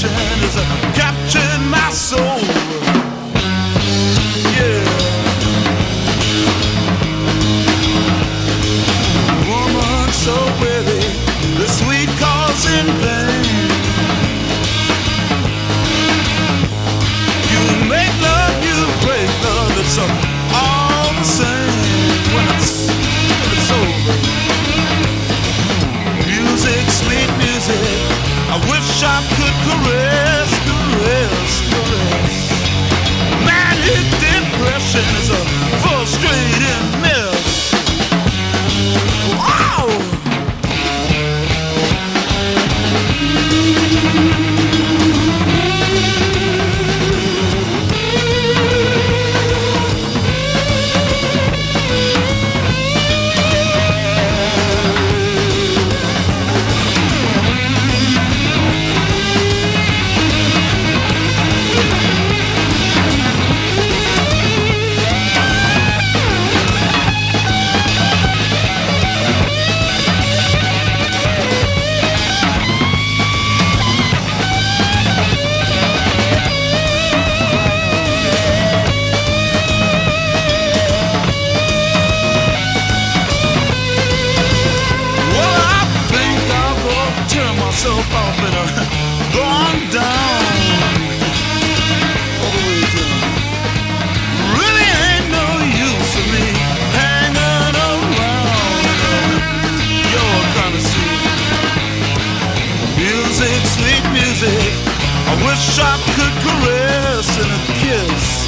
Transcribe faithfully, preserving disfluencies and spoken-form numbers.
depression is uh, capturing my soul. Yeah. Woman so pretty, the sweet cause in pain. You make love, you break love, it's uh, all the same when it's, when it's over. Music, sweet music, I wish I could caress, caress, caress. Manic depression is a frustrating mess. Wow! Off and uh, gone down all the way down. Really ain't no use for me hanging around your kind of scene. Music, sweet music, I wish I could caress and a kiss.